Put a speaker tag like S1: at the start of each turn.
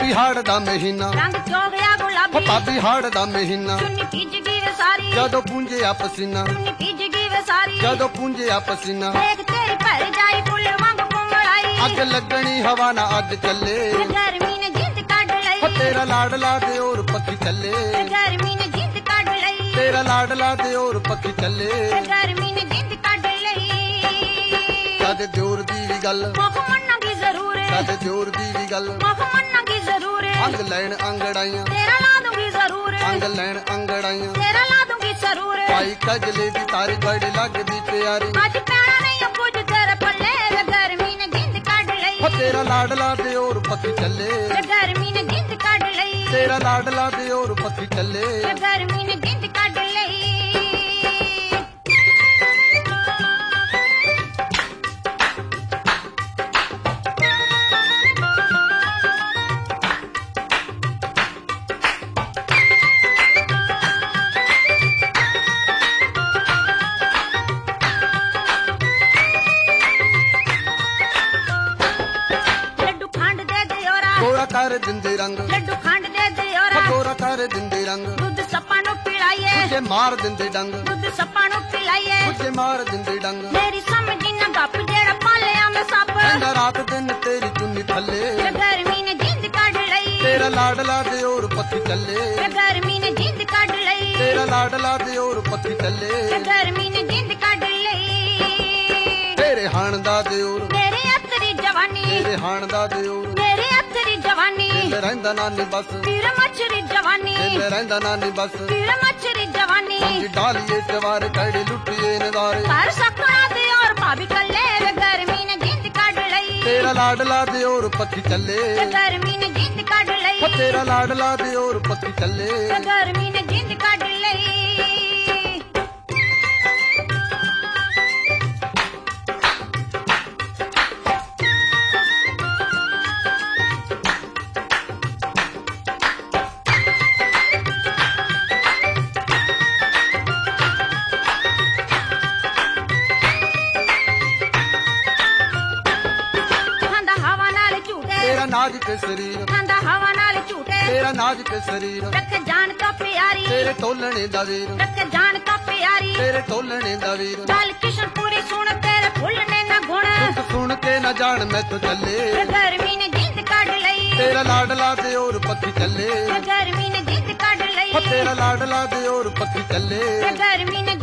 S1: ਭਾਬੀ ਹਾੜ ਦਾ ਮਹੀਨਾ
S2: ਰੰਗ ਚੋਗਿਆ ਗੁਲਾਬੀ
S1: ਭਾਬੀ ਹਾੜ ਦਾ ਮਹੀਨਾ
S2: ਚੁੰਨੀ ਭਿੱਜ ਗਈ ਵੇ ਸਾਰੀ
S1: ਜਦੋਂ ਪੂੰਝਿਆ ਪਸੀਨਾ
S2: ਚੁੰਨੀ ਭਿੱਜ ਗਈ ਵੇ ਸਾਰੀ
S1: ਜਦੋਂ ਪੂੰਝਿਆ ਪਸੀਨਾ
S2: ਦੇਖ ਤੇਰੀ ਭਰ ਜਾਈ ਫੁੱਲ ਵਾਂਗ ਕੁੰਮੜਾਈ
S1: ਅੱਗ ਲੱਗਣੀ ਹਵਾ ਨਾ ਅੱਜ ਚੱਲੇ
S2: ਗਰਮੀ ਨੇ ਜਿੰਦ ਕੱਢ ਲਈ
S1: ਤੇਰਾ ਲਾਡਲਾ ਤੇ ਹੋਰ ਪੱਖੀ ਚੱਲੇ
S2: ਗਰਮੀ ਨੇ ਜਿੰਦ ਕੱਢ ਲਈ
S1: ਤੇਰਾ ਲਾਡਲਾ ਤੇ ਹੋਰ ਪੱਖੀ ਚੱਲੇ
S2: ਗਰਮੀ ਨੇ ਜਿੰਦ ਕੱਢ ਲਈ
S1: ਕਦੇ ਦਿਓਰ ਦੀ ਵੀ ਗੱਲ
S2: ਮੁਖ ਮੰਨਾਂਗੀ ਜ਼ਰੂਰ
S1: ਕਦੇ ਦਿਓਰ ਦੀ ਵੀ ਗੱਲ
S2: ਮੁਖ ਮੰਨਾਂਗੀ ਜ਼ਰੂਰ
S1: ਅੰਗ ਲੈਣ ਅੰਗੜਾਈਆਂ
S2: ਤੇਰਾ ਲਾ ਦੂੰਗੀ ਜ਼ਰੂਰ
S1: ਅੰਗ ਲੈਣ ਅੰਗੜਾਈਆਂ
S2: ਤੇਰਾ ਲਾ ਦੂੰਗੀ ਜ਼ਰੂਰ
S1: ਭਾਈ ਕਜਲੇ ਦੀ ਤਾਰੀ ਬੜੀ ਲੱਗਦੀ ਪਿਆਰੀ
S2: ਅੱਜ ਪੈਣਾ ਨਹੀਂ ਕੁਝ ਤੇਰੇ ਪੱਲੇ ਵੇ ਗਰਮੀ ਨੇ ਜਿੰਦ ਕੱਢ ਲਈ
S1: ਤੇਰਾ ਲਾਡਲਾ ਤੇ ਹੋਰ ਪੱਖੀ ਚੱਲੇ
S2: ਗਰਮੀ ਨੇ ਜਿੰਦ ਕੱਢ ਲਈ
S1: ਤੇਰਾ ਲਾਡਲਾ ਤੇ ਹੋਰ ਪੱਖੀ ਚੱਲੇ
S2: ਗਰਮੀ ਨੇ ਜਿੰਦ ਕੱਢ ਲਈ
S1: ਕਰ ਦਿੰਦੇ ਰੰਗ
S2: ਲੱਡੂ ਖੰਡ ਦੇ ਦਿਓਰਾ
S1: ਗੋਰਾ ਕਰ ਦਿੰਦੇ ਰੰਗ
S2: ਦੁੱਧ ਸੱਪਾਂ ਨੂੰ ਪਿਲਾਈਏ
S1: ਜੇ ਮਾਰ ਦਿੰਦੇ ਡੰਗ
S2: ਦੁੱਧ ਸੱਪਾਂ ਨੂੰ ਪਿਲਾਈਏ
S1: ਜੇ ਮਾਰ ਦਿੰਦੇ ਡੰਗ
S2: ਮੇਰੀ ਸਮਝੀ ਨਾ ਗੱਪ ਜਿਹੜਾ ਪਾਲਿਆ ਮੈਂ ਸੱਪ
S1: ਕਹਿੰਦਾ ਰਾਤ ਦਿਨ ਤੇਰੀ ਚੁੰਨੀ ਥੱਲੇ
S2: ਗਰਮੀ ਨੇ ਜਿੰਦ ਕੱਢ ਲਈ
S1: ਤੇਰਾ ਲਾਡਲਾ ਤੇ ਹੋਰ ਪੱਖੀ ਚੱਲੇ
S2: ਗਰਮੀ ਨੇ ਜਿੰਦ ਕੱਢ ਲਈ
S1: ਤੇਰਾ ਲਾਡਲਾ ਤੇ ਹੋਰ ਪੱਖੀ ਚੱਲੇ
S2: ਗਰਮੀ ਨੇ ਜਿੰਦ ਕੱਢ ਲਈ
S1: ਤੇਰੇ ਹਾਣ ਦਾ ਦਿਓਰ
S2: ਮੇਰੇ ਅਤਰੀ ਜਵਾਨੀ
S1: ਤੇਰੇ ਹਾਣ ਦਾ ਦਿਓਰ
S2: ਮੇਰੇ ਅਤਰੀ ਜਵਾਨੀ
S1: ਦਿਲ ਰਹਿੰਦਾ ਨਾਨੀ ਬਸ
S2: ਤੀਰ ਮੱਛਰੀ ਜਵਾਨੀ
S1: ਦਿਲ ਰਹਿੰਦਾ ਨਾਨੀ ਬਸ
S2: ਤੀਰ ਮੱਛਰੀ ਜਵਾਨੀ
S1: ਜੀ ਡਾਲੀਏ ਜਵਾਰ ਕੜੇ ਲੁੱਟੀਏ ਨਜ਼ਾਰੇ
S2: ਘਰ ਸਕਣਾ ਤੇ ਔਰ ਭਾਬੀ ਕੱਲੇ ਵੇ ਗਰਮੀ ਨੇ ਜਿੰਦ ਕੱਢ ਲਈ
S1: ਤੇਰਾ ਲਾਡਲਾ ਤੇ ਹੋਰ ਪੱਖੀ ਚੱਲੇ
S2: ਗਰਮੀ ਨੇ ਜਿੰਦ ਕੱਢ ਲਈ
S1: ਤੇਰਾ ਲਾਡਲਾ ਤੇ ਹੋਰ ਪੱਖੀ ਚੱਲੇ
S2: ਗਰਮੀ ਨੇ ਜਿੰਦ ਕੱਢ ਲਈ
S1: ਨਾਜ਼ੁਕ ਸਰੀਰ
S2: ਖਾਂਦਾ ਹਵਾ ਨਾਲ ਝੂਟੇ
S1: ਤੇਰਾ ਨਾਜ਼ੁਕ ਸਰੀਰ
S2: ਰੱਖ ਜਾਨ ਤੋਂ ਪਿਆਰੀ
S1: ਤੇਰੇ ਢੋਲਣੇ ਦਾ ਵੀਰ
S2: ਰੱਖ ਜਾਨ ਤੋਂ ਪਿਆਰੀ
S1: ਤੇਰੇ ਢੋਲਣੇ ਦਾ ਵੀਰ
S2: ਗੱਲ ਕਿਸ਼ਨ ਪੂਰੀ ਸੁਣ ਤੇਰੇ ਫੁੱਲਣੇ ਨਾ ਗੁਣ
S1: ਦੁੱਖ ਸੁਣ ਕੇ ਨਾ ਜਾਣ ਮੈਥੋਂ ਚੱਲੇ
S2: ਗਰਮੀ ਨੇ ਜਿੰਦ ਕੱਢ ਲਈ
S1: ਤੇਰਾ ਲਾਡਲਾ ਤੇ ਹੋਰ ਪੱਖੀ ਚੱਲੇ
S2: ਗਰਮੀ ਨੇ ਜਿੰਦ ਕੱਢ ਲਈ
S1: ਤੇਰਾ ਲਾਡਲਾ ਤੇ ਹੋਰ ਪੱਖੀ ਚੱਲੇ
S2: ਗਰਮੀ ਨੇ